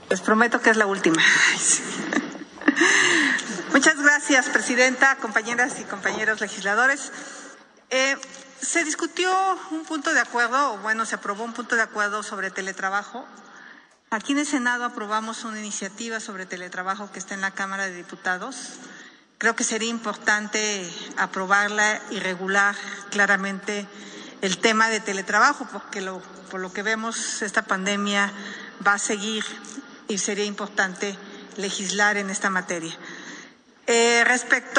Les prometo que es la última. Muchas gracias, presidenta, compañeras y compañeros legisladores. Se discutió un punto de acuerdo, o bueno, se aprobó un punto de acuerdo sobre teletrabajo. Aquí en el Senado aprobamos una iniciativa sobre teletrabajo que está en la Cámara de Diputados. Creo que sería importante aprobarla y regular claramente el tema de teletrabajo, porque por lo que vemos esta pandemia va a seguir y sería importante legislar en esta materia. Respecto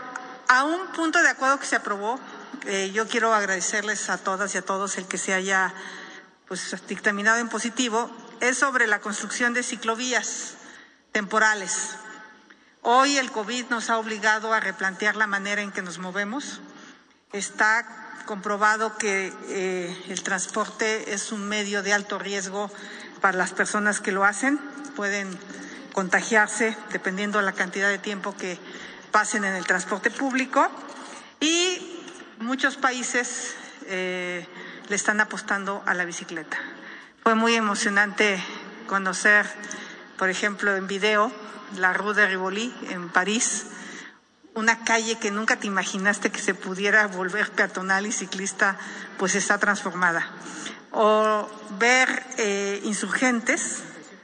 a un punto de acuerdo que se aprobó, yo quiero agradecerles a todas y a todos el que se haya dictaminado en positivo, es sobre la construcción de ciclovías temporales. Hoy el COVID nos ha obligado a replantear la manera en que nos movemos. Está comprobado que el transporte es un medio de alto riesgo para las personas que lo hacen. Pueden contagiarse dependiendo de la cantidad de tiempo que pasen en el transporte público. Y muchos países le están apostando a la bicicleta. Fue muy emocionante conocer, por ejemplo, en video, la Rue de Rivoli en París, una calle que nunca te imaginaste que se pudiera volver peatonal y ciclista, pues está transformada. O ver Insurgentes,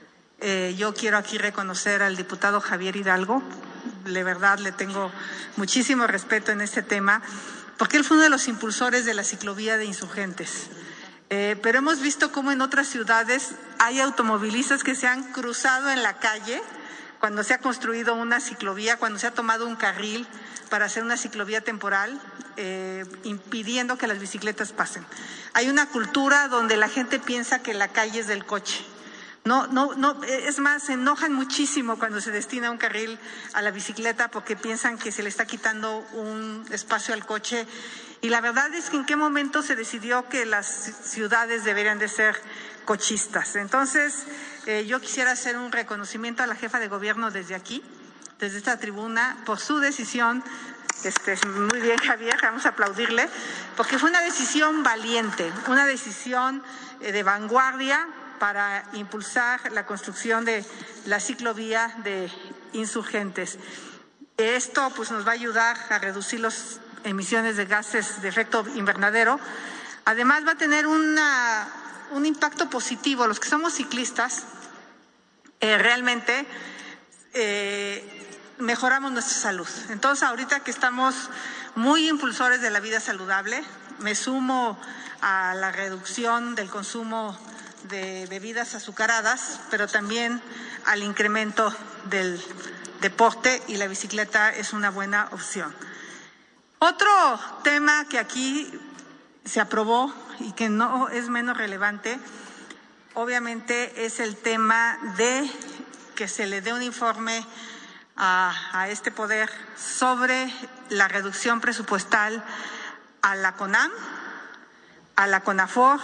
yo quiero aquí reconocer al diputado Javier Hidalgo, de verdad le tengo muchísimo respeto en este tema, porque él fue uno de los impulsores de la ciclovía de Insurgentes. Pero hemos visto cómo en otras ciudades hay automovilistas que se han cruzado en la calle cuando se ha construido una ciclovía, cuando se ha tomado un carril para hacer una ciclovía temporal, impidiendo que las bicicletas pasen. Hay una cultura donde la gente piensa que la calle es del coche. No, es más, se enojan muchísimo cuando se destina un carril a la bicicleta porque piensan que se le está quitando un espacio al coche. Y la verdad es que en qué momento se decidió que las ciudades deberían de ser cochistas. Entonces, yo quisiera hacer un reconocimiento a la jefa de gobierno desde aquí, desde esta tribuna, por su decisión. Muy bien, Javier, vamos a aplaudirle, porque fue una decisión valiente, una decisión de vanguardia para impulsar la construcción de la ciclovía de Insurgentes. Esto nos va a ayudar a reducir las emisiones de gases de efecto invernadero. Además va a tener un impacto positivo. Los que somos ciclistas realmente mejoramos nuestra salud. Entonces, ahorita que estamos muy impulsores de la vida saludable, me sumo a la reducción del consumo de bebidas azucaradas, pero también al incremento del deporte, y la bicicleta es una buena opción. Otro tema que aquí se aprobó y que no es menos relevante, obviamente, es el tema de que se le dé un informe a este poder sobre la reducción presupuestal a la CONAM, a la CONAFOR,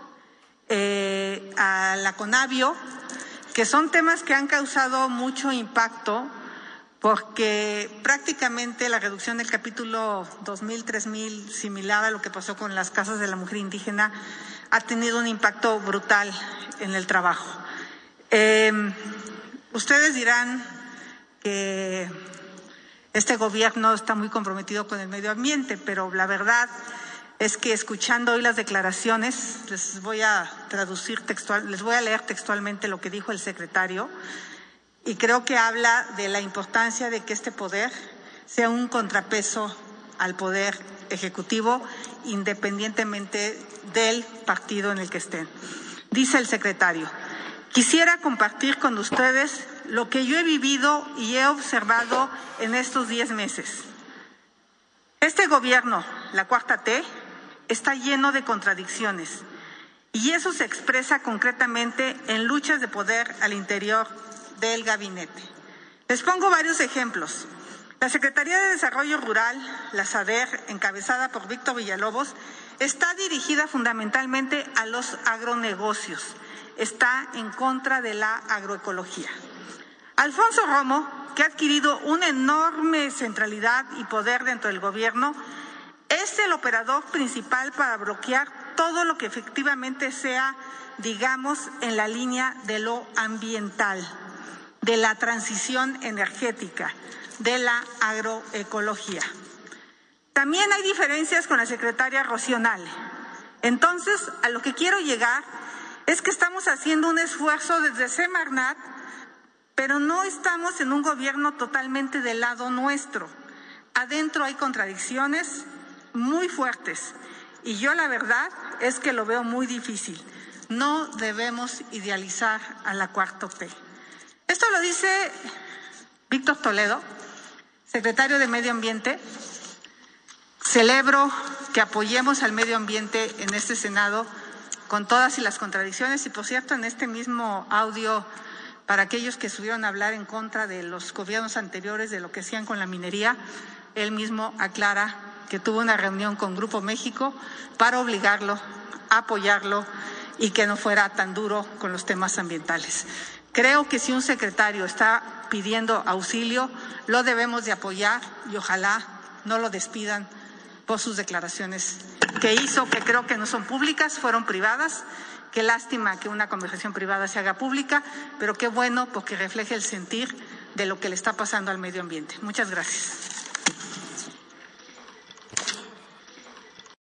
a la CONAVIO, que son temas que han causado mucho impacto porque prácticamente la reducción del capítulo 2000, 3000, similar a lo que pasó con las casas de la mujer indígena, ha tenido un impacto brutal en el trabajo. Ustedes dirán que este gobierno está muy comprometido con el medio ambiente, pero la verdad es que escuchando hoy las declaraciones, les voy a leer textualmente lo que dijo el secretario, y creo que habla de la importancia de que este poder sea un contrapeso al poder ejecutivo, independientemente del partido en el que estén. Dice el secretario: quisiera compartir con ustedes lo que yo he vivido y he observado en estos 10 meses. Este gobierno, la 4T, está lleno de contradicciones, y eso se expresa concretamente en luchas de poder al interior del gabinete. Les pongo varios ejemplos. La Secretaría de Desarrollo Rural, la SADER, encabezada por Víctor Villalobos, está dirigida fundamentalmente a los agronegocios. Está en contra de la agroecología. Alfonso Romo, que ha adquirido una enorme centralidad y poder dentro del gobierno, es el operador principal para bloquear todo lo que efectivamente sea, digamos, en la línea de lo ambiental, de la transición energética, de la agroecología. También hay diferencias con la secretaria Rocío Nale. Entonces, a lo que quiero llegar es que estamos haciendo un esfuerzo desde Semarnat, pero no estamos en un gobierno totalmente del lado nuestro. Adentro hay contradicciones muy fuertes y yo la verdad es que lo veo muy difícil. No debemos idealizar a la 4T. Esto lo dice Víctor Toledo, secretario de Medio Ambiente. Celebro que apoyemos al medio ambiente en este Senado con todas y las contradicciones. Y por cierto, en este mismo audio, para aquellos que subieron a hablar en contra de los gobiernos anteriores, de lo que hacían con la minería, él mismo aclara que tuvo una reunión con Grupo México para obligarlo a apoyarlo y que no fuera tan duro con los temas ambientales. Creo que si un secretario está pidiendo auxilio, lo debemos de apoyar y ojalá no lo despidan por sus declaraciones que hizo, que creo que no son públicas, fueron privadas. Qué lástima que una conversación privada se haga pública, pero qué bueno porque refleja el sentir de lo que le está pasando al medio ambiente. Muchas gracias.